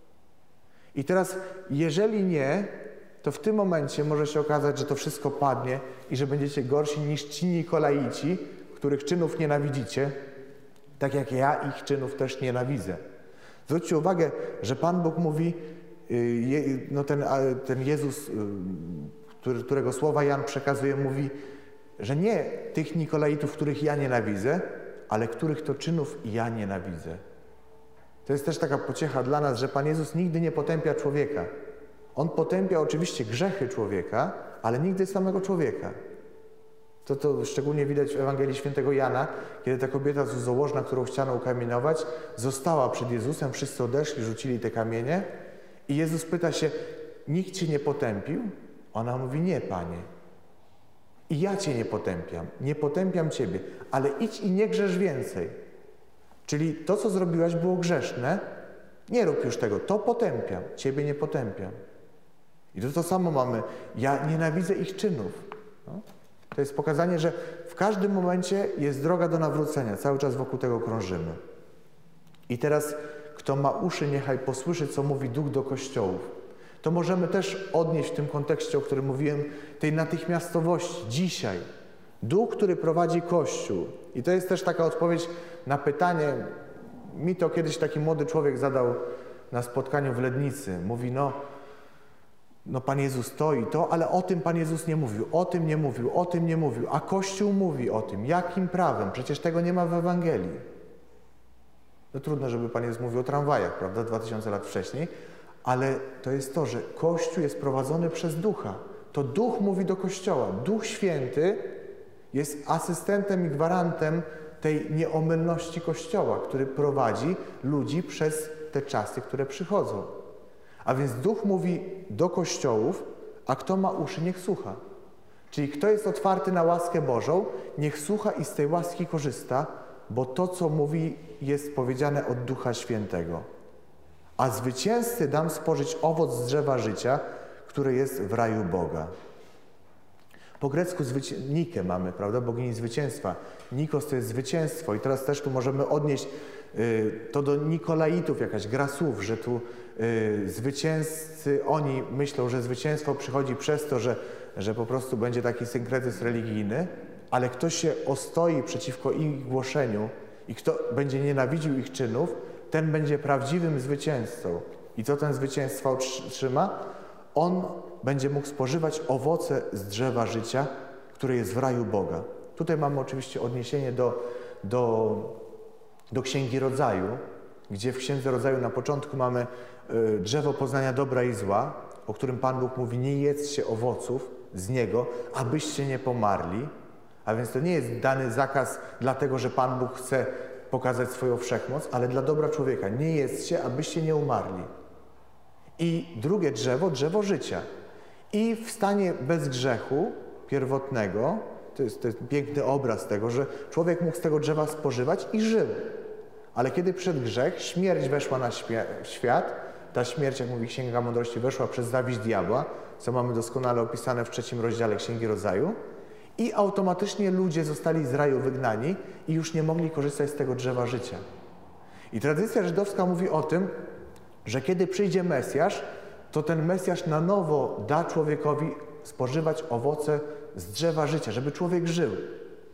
I teraz, jeżeli nie, to w tym momencie może się okazać, że to wszystko padnie i że będziecie gorsi niż ci Nikolaici, których czynów nienawidzicie, tak jak ja ich czynów też nienawidzę. Zwróćcie uwagę, że Pan Bóg mówi, no ten, ten Jezus, który, którego słowa Jan przekazuje, mówi, że nie tych Nikolaitów, których ja nienawidzę, ale których to czynów ja nienawidzę. To jest też taka pociecha dla nas, że Pan Jezus nigdy nie potępia człowieka. On potępia oczywiście grzechy człowieka, ale nigdy samego człowieka. To, to szczególnie widać w Ewangelii Świętego Jana, kiedy ta kobieta cudzołożna, którą chciano ukamienować, została przed Jezusem, wszyscy odeszli, rzucili te kamienie i Jezus pyta się, nikt cię nie potępił? Ona mówi, nie, Panie. I ja cię nie potępiam, nie potępiam ciebie, ale idź i nie grzesz więcej. Czyli to, co zrobiłaś, było grzeszne, nie rób już tego, to potępiam, ciebie nie potępiam. I to to samo mamy, ja nienawidzę ich czynów. No. To jest pokazanie, że w każdym momencie jest droga do nawrócenia, cały czas wokół tego krążymy. I teraz, kto ma uszy, niechaj posłyszy, co mówi Duch do kościołów. To możemy też odnieść w tym kontekście, o którym mówiłem, tej natychmiastowości, dzisiaj. Duch, który prowadzi Kościół. I to jest też taka odpowiedź na pytanie, mi to kiedyś taki młody człowiek zadał na spotkaniu w Lednicy. Mówi, no, no Pan Jezus to i to, ale o tym Pan Jezus nie mówił, o tym nie mówił, o tym nie mówił, a Kościół mówi o tym. Jakim prawem? Przecież tego nie ma w Ewangelii. No trudno, żeby Pan Jezus mówił o tramwajach, prawda, dwa tysiące lat wcześniej, ale to jest to, że Kościół jest prowadzony przez Ducha. To Duch mówi do Kościoła. Duch Święty jest asystentem i gwarantem tej nieomylności Kościoła, który prowadzi ludzi przez te czasy, które przychodzą. A więc Duch mówi do kościołów, a kto ma uszy, niech słucha. Czyli kto jest otwarty na łaskę Bożą, niech słucha i z tej łaski korzysta, bo to, co mówi, jest powiedziane od Ducha Świętego. A zwycięzcy dam spożyć owoc z drzewa życia, które jest w raju Boga. Po grecku Nikę mamy, prawda, bogini zwycięstwa. Nikos to jest zwycięstwo i teraz też tu możemy odnieść y, to do Nikolaitów, jakaś gra słów, że tu y, zwycięzcy, oni myślą, że zwycięstwo przychodzi przez to, że, że po prostu będzie taki synkretyzm religijny, ale kto się ostoi przeciwko ich głoszeniu i kto będzie nienawidził ich czynów, ten będzie prawdziwym zwycięzcą. I co ten zwycięstwo otrzyma? On będzie mógł spożywać owoce z drzewa życia, które jest w raju Boga. Tutaj mamy oczywiście odniesienie do, do, do Księgi Rodzaju, gdzie w Księdze Rodzaju na początku mamy y, drzewo poznania dobra i zła, o którym Pan Bóg mówi, nie jedzcie owoców z niego, abyście nie pomarli. A więc to nie jest dany zakaz dlatego, że Pan Bóg chce pokazać swoją wszechmoc, ale dla dobra człowieka. Nie jedzcie, abyście nie umarli. I drugie drzewo, drzewo życia. I w stanie bez grzechu pierwotnego, to jest, to jest piękny obraz tego, że człowiek mógł z tego drzewa spożywać i żył. Ale kiedy przyszedł grzech, śmierć weszła na świat, ta śmierć, jak mówi Księga Mądrości, weszła przez zawiść diabła, co mamy doskonale opisane w trzecim rozdziale Księgi Rodzaju, i automatycznie ludzie zostali z raju wygnani i już nie mogli korzystać z tego drzewa życia. I tradycja żydowska mówi o tym, że kiedy przyjdzie Mesjasz, to ten Mesjasz na nowo da człowiekowi spożywać owoce z drzewa życia, żeby człowiek żył.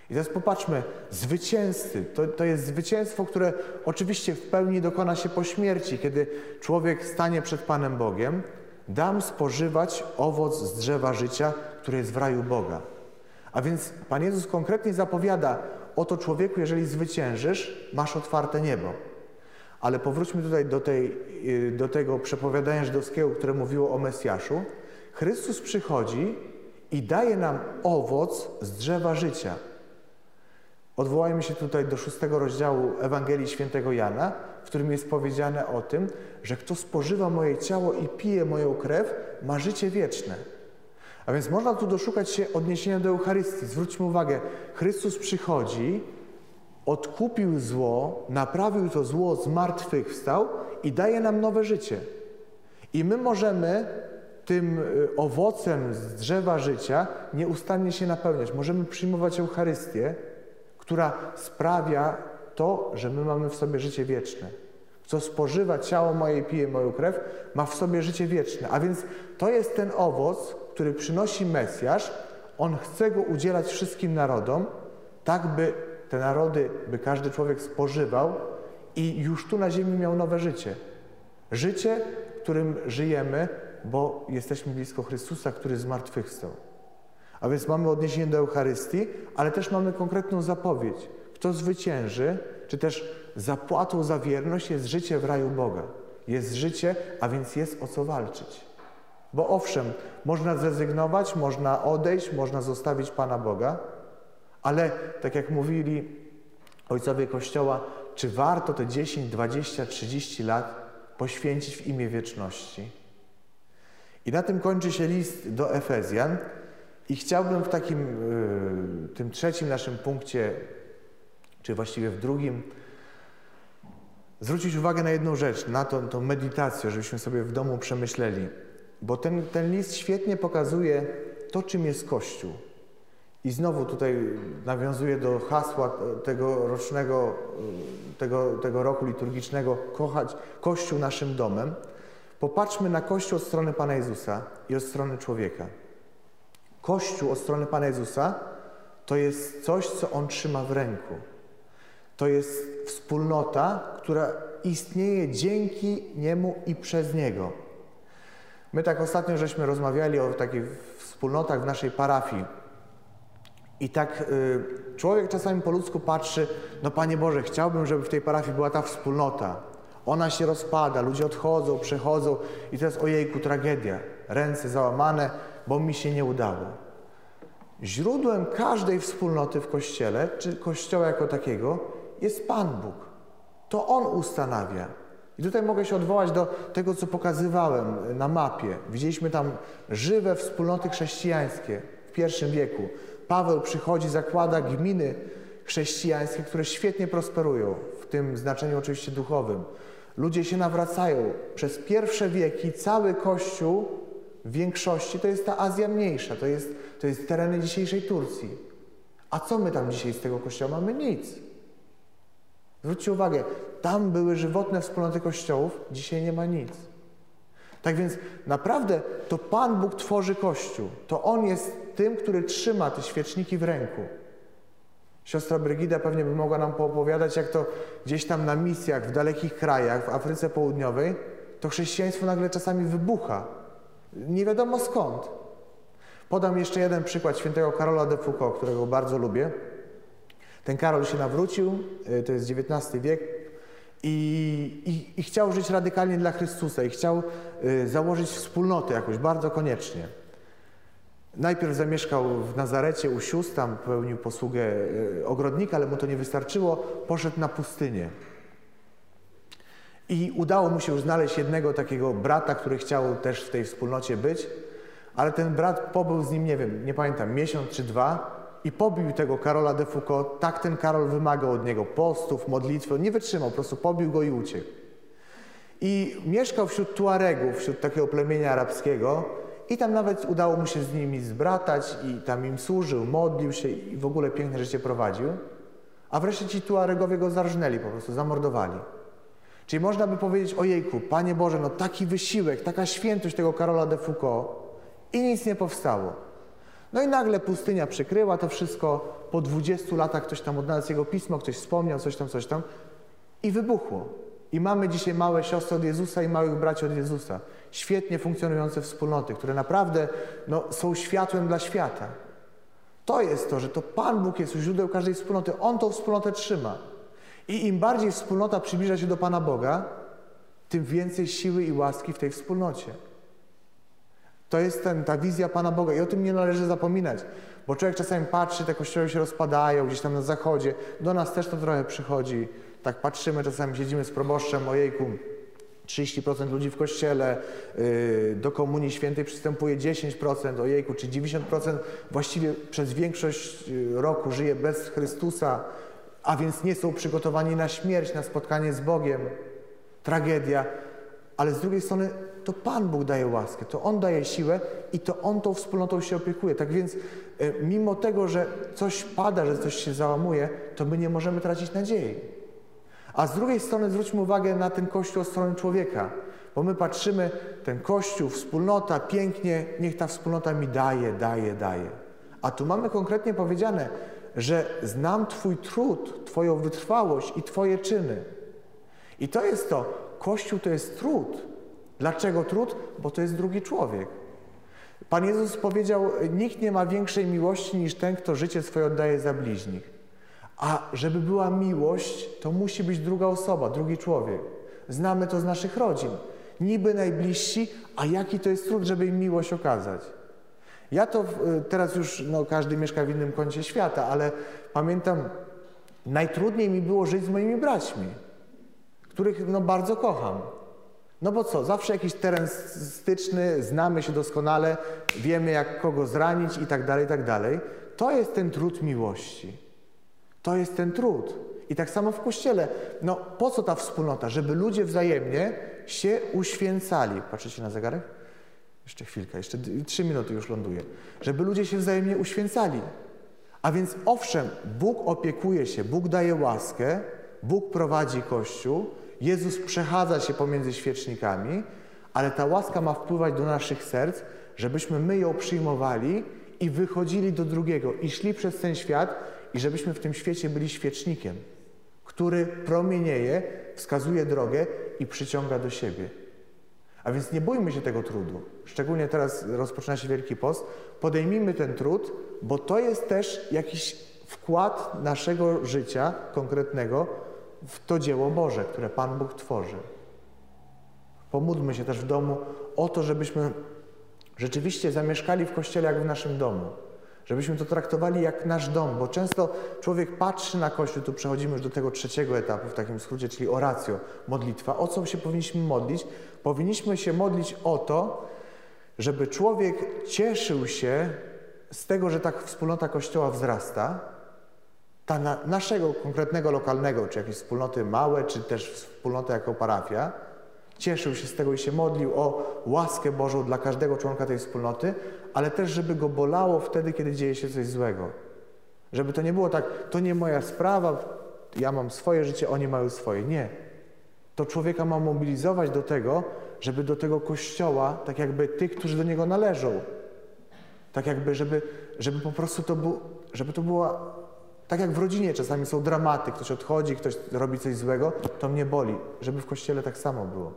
I teraz popatrzmy, zwycięzcy, to, to jest zwycięstwo, które oczywiście w pełni dokona się po śmierci, kiedy człowiek stanie przed Panem Bogiem. Dam spożywać owoc z drzewa życia, które jest w raju Boga. A więc Pan Jezus konkretnie zapowiada, oto człowieku, jeżeli zwyciężysz, masz otwarte niebo. Ale powróćmy tutaj do, tej, do tego przepowiadania żydowskiego, które mówiło o Mesjaszu. Chrystus przychodzi i daje nam owoc z drzewa życia. Odwołajmy się tutaj do szóstego rozdziału Ewangelii Świętego Jana, w którym jest powiedziane o tym, że kto spożywa moje ciało i pije moją krew, ma życie wieczne. A więc można tu doszukać się odniesienia do Eucharystii. Zwróćmy uwagę, Chrystus przychodzi, odkupił zło, naprawił to zło, zmartwychwstał i daje nam nowe życie. I my możemy tym owocem z drzewa życia nieustannie się napełniać. Możemy przyjmować Eucharystię, która sprawia to, że my mamy w sobie życie wieczne. Kto spożywa ciało moje i pije moją krew, ma w sobie życie wieczne. A więc to jest ten owoc, który przynosi Mesjasz. On chce go udzielać wszystkim narodom, tak by te narody, by każdy człowiek spożywał i już tu na ziemi miał nowe życie. Życie, którym żyjemy, bo jesteśmy blisko Chrystusa, który zmartwychwstał. A więc mamy odniesienie do Eucharystii, ale też mamy konkretną zapowiedź. Kto zwycięży, czy też zapłatą za wierność jest życie w raju Boga. Jest życie, a więc jest o co walczyć. Bo owszem, można zrezygnować, można odejść, można zostawić Pana Boga, ale tak jak mówili ojcowie Kościoła, czy warto te dziesięć, dwadzieścia, trzydzieści lat poświęcić w imię wieczności? I na tym kończy się list do Efezjan. I chciałbym w takim, y, tym trzecim naszym punkcie, czy właściwie w drugim, zwrócić uwagę na jedną rzecz, na tą, tą meditację, żebyśmy sobie w domu przemyśleli. Bo ten, ten list świetnie pokazuje to, czym jest Kościół. I znowu tutaj nawiązuję do hasła tego rocznego, tego, tego roku liturgicznego, kochać Kościół naszym domem. Popatrzmy na Kościół od strony Pana Jezusa i od strony człowieka. Kościół od strony Pana Jezusa to jest coś, co On trzyma w ręku. To jest wspólnota, która istnieje dzięki Niemu i przez Niego. My tak ostatnio żeśmy rozmawiali o takich wspólnotach w naszej parafii. I tak y, człowiek czasami po ludzku patrzy, no Panie Boże, chciałbym, żeby w tej parafii była ta wspólnota. Ona się rozpada, ludzie odchodzą, przechodzą i teraz ojejku, tragedia. Ręce załamane, bo mi się nie udało. Źródłem każdej wspólnoty w Kościele, czy Kościoła jako takiego, jest Pan Bóg. To On ustanawia. I tutaj mogę się odwołać do tego, co pokazywałem na mapie. Widzieliśmy tam żywe wspólnoty chrześcijańskie w pierwszym wieku. Paweł przychodzi, zakłada gminy chrześcijańskie, które świetnie prosperują, w tym znaczeniu oczywiście duchowym. Ludzie się nawracają. Przez pierwsze wieki cały Kościół w większości to jest ta Azja Mniejsza, to jest, to jest tereny dzisiejszej Turcji. A co my tam dzisiaj z tego Kościoła mamy? Nic. Zwróćcie uwagę, tam były żywotne wspólnoty kościołów, dzisiaj nie ma nic. Tak więc naprawdę to Pan Bóg tworzy Kościół. To On jest tym, który trzyma te świeczniki w ręku. Siostra Brygida pewnie by mogła nam poopowiadać, jak to gdzieś tam na misjach w dalekich krajach, w Afryce Południowej, to chrześcijaństwo nagle czasami wybucha. Nie wiadomo skąd. Podam jeszcze jeden przykład świętego Karola de Foucault, którego bardzo lubię. Ten Karol się nawrócił, to jest dziewiętnasty wiek, i, i, i chciał żyć radykalnie dla Chrystusa i chciał y, założyć wspólnotę jakoś, bardzo koniecznie. Najpierw zamieszkał w Nazarecie u sióstr, tam pełnił posługę y, ogrodnika, ale mu to nie wystarczyło, poszedł na pustynię. I udało mu się już znaleźć jednego takiego brata, który chciał też w tej wspólnocie być, ale ten brat pobył z nim, nie wiem, nie pamiętam, miesiąc czy dwa i pobił tego Karola de Foucault. Tak ten Karol wymagał od niego postów, modlitwy, nie wytrzymał, po prostu pobił go i uciekł. I mieszkał wśród Tuaregów, wśród takiego plemienia arabskiego i tam nawet udało mu się z nimi zbratać i tam im służył, modlił się i w ogóle piękne życie prowadził. A wreszcie ci Tuaregowie go zarżnęli, po prostu zamordowali. Czyli można by powiedzieć, ojejku, Panie Boże, no taki wysiłek, taka świętość tego Karola de Foucault i nic nie powstało. No i nagle pustynia przykryła to wszystko, po dwudziestu latach ktoś tam odnalazł jego pismo, ktoś wspomniał, coś tam, coś tam i wybuchło. I mamy dzisiaj małe siostry od Jezusa i małych braci od Jezusa. Świetnie funkcjonujące wspólnoty, które naprawdę no, są światłem dla świata. To jest to, że to Pan Bóg jest u źródeł każdej wspólnoty. On tą wspólnotę trzyma. I im bardziej wspólnota przybliża się do Pana Boga, tym więcej siły i łaski w tej wspólnocie. To jest ten, ta wizja Pana Boga i o tym nie należy zapominać. Bo człowiek czasami patrzy, te kościoły się rozpadają gdzieś tam na zachodzie. Do nas też to trochę przychodzi. Tak patrzymy, czasami siedzimy z proboszczem, ojejku, trzydzieści procent ludzi w kościele, yy, do Komunii Świętej przystępuje dziesięć procent, ojejku, czy dziewięćdziesiąt procent właściwie przez większość roku żyje bez Chrystusa, a więc nie są przygotowani na śmierć, na spotkanie z Bogiem. Tragedia. Ale z drugiej strony to Pan Bóg daje łaskę, to On daje siłę i to On tą wspólnotą się opiekuje. Tak więc yy, mimo tego, że coś pada, że coś się załamuje, to my nie możemy tracić nadziei. A z drugiej strony zwróćmy uwagę na ten Kościół od strony człowieka, bo my patrzymy, ten Kościół, wspólnota, pięknie, niech ta wspólnota mi daje, daje, daje. A tu mamy konkretnie powiedziane, że znam Twój trud, Twoją wytrwałość i Twoje czyny. I to jest to, Kościół to jest trud. Dlaczego trud? Bo to jest drugi człowiek. Pan Jezus powiedział, nikt nie ma większej miłości niż ten, kto życie swoje oddaje za bliźnich. A żeby była miłość, to musi być druga osoba, drugi człowiek. Znamy to z naszych rodzin. Niby najbliżsi, a jaki to jest trud, żeby im miłość okazać. Ja to teraz już, no każdy mieszka w innym kącie świata, ale pamiętam, najtrudniej mi było żyć z moimi braćmi, których no bardzo kocham. No bo co, zawsze jakiś teren styczny, znamy się doskonale, wiemy jak kogo zranić i tak dalej, i tak dalej. To jest ten trud miłości. To jest ten trud. I tak samo w Kościele. No po co ta wspólnota? Żeby ludzie wzajemnie się uświęcali. Patrzycie na zegarek? Jeszcze chwilkę, jeszcze trzy minuty już ląduje. Żeby ludzie się wzajemnie uświęcali. A więc owszem, Bóg opiekuje się, Bóg daje łaskę, Bóg prowadzi Kościół, Jezus przechadza się pomiędzy świecznikami, ale ta łaska ma wpływać do naszych serc, żebyśmy my ją przyjmowali i wychodzili do drugiego i szli przez ten świat i żebyśmy w tym świecie byli świecznikiem, który promienieje, wskazuje drogę i przyciąga do siebie. A więc nie bójmy się tego trudu. Szczególnie teraz rozpoczyna się Wielki Post. Podejmijmy ten trud, bo to jest też jakiś wkład naszego życia konkretnego w to dzieło Boże, które Pan Bóg tworzy. Pomódlmy się też w domu o to, żebyśmy rzeczywiście zamieszkali w Kościele jak w naszym domu. Żebyśmy to traktowali jak nasz dom, bo często człowiek patrzy na Kościół, tu przechodzimy już do tego trzeciego etapu w takim skrócie, czyli oratio, modlitwa. O co się powinniśmy modlić? Powinniśmy się modlić o to, żeby człowiek cieszył się z tego, że tak wspólnota Kościoła wzrasta, ta na, naszego konkretnego, lokalnego, czy jakieś wspólnoty małe, czy też wspólnota jako parafia, cieszył się z tego i się modlił o łaskę Bożą dla każdego członka tej wspólnoty, ale też, żeby go bolało wtedy, kiedy dzieje się coś złego. Żeby to nie było tak, to nie moja sprawa, ja mam swoje życie, oni mają swoje. Nie. To człowieka ma mobilizować do tego, żeby do tego Kościoła, tak jakby tych, którzy do niego należą, tak jakby, żeby, żeby po prostu to było, żeby to było, tak jak w rodzinie czasami są dramaty, ktoś odchodzi, ktoś robi coś złego, to mnie boli, żeby w Kościele tak samo było.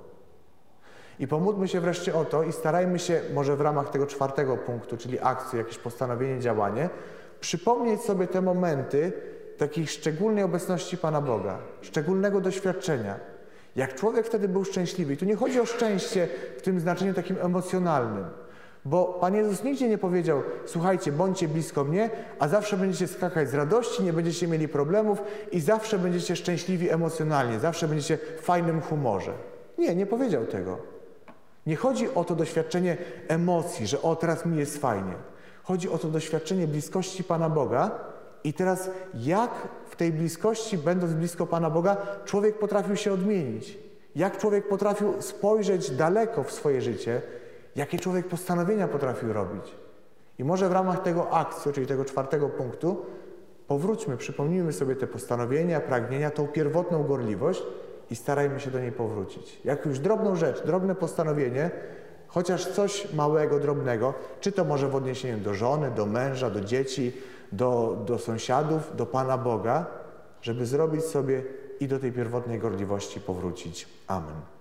I pomódlmy się wreszcie o to i starajmy się, może w ramach tego czwartego punktu, czyli akcji, jakieś postanowienie, działanie, przypomnieć sobie te momenty takiej szczególnej obecności Pana Boga, szczególnego doświadczenia. Jak człowiek wtedy był szczęśliwy. I tu nie chodzi o szczęście w tym znaczeniu takim emocjonalnym, bo Pan Jezus nigdzie nie powiedział, słuchajcie, bądźcie blisko mnie, a zawsze będziecie skakać z radości, nie będziecie mieli problemów i zawsze będziecie szczęśliwi emocjonalnie, zawsze będziecie w fajnym humorze. Nie, nie powiedział tego. Nie chodzi o to doświadczenie emocji, że o, teraz mi jest fajnie. Chodzi o to doświadczenie bliskości Pana Boga i teraz jak w tej bliskości, będąc blisko Pana Boga, człowiek potrafił się odmienić. Jak człowiek potrafił spojrzeć daleko w swoje życie, jakie człowiek postanowienia potrafił robić. I może w ramach tego akcji, czyli tego czwartego punktu, powróćmy, przypomnijmy sobie te postanowienia, pragnienia, tą pierwotną gorliwość i starajmy się do niej powrócić. Jak już drobną rzecz, drobne postanowienie, chociaż coś małego, drobnego, czy to może w odniesieniu do żony, do męża, do dzieci, do, do sąsiadów, do Pana Boga, żeby zrobić sobie i do tej pierwotnej gorliwości powrócić. Amen.